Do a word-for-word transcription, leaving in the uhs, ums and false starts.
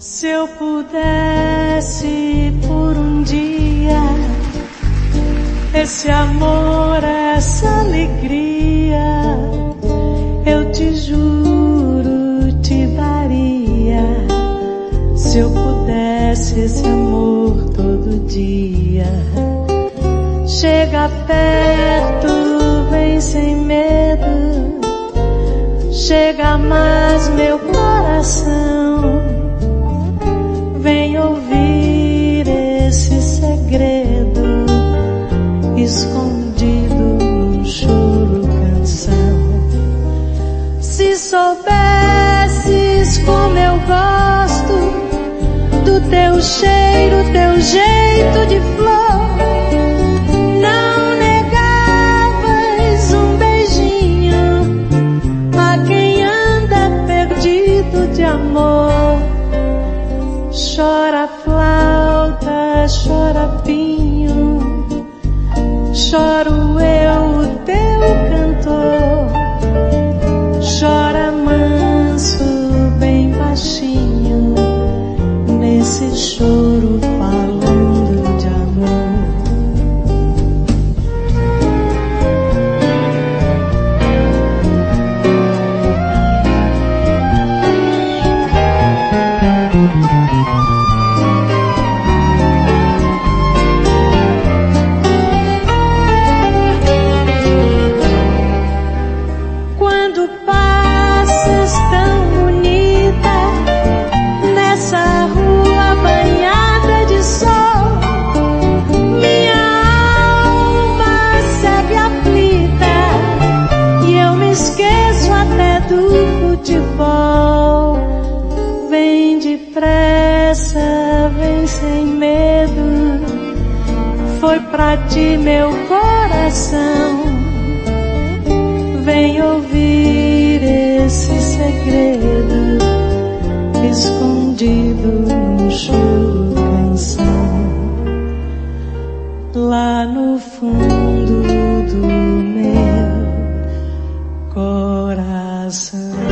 Se eu pudesse por um dia esse amor, essa alegria, eu te juro, te daria. Se eu pudesse esse amor todo dia. Chega perto, vem sem medo. Chega mais meu coração. Vem ouvir esse segredo escondido num choro, canção. Se soubesses como eu gosto do teu cheiro, teu jeito de flor, não negavas um beijinho a quem anda perdido de amor. Chora flauta, chora pinho, choro eu, o teu cantor. Chora manso, bem baixinho, nesse choro falando de amor. Vem depressa, vem sem medo. Foi pra ti meu coração. Vem ouvir esse segredo escondido num choro, canção. Lá no fundo do meu coração.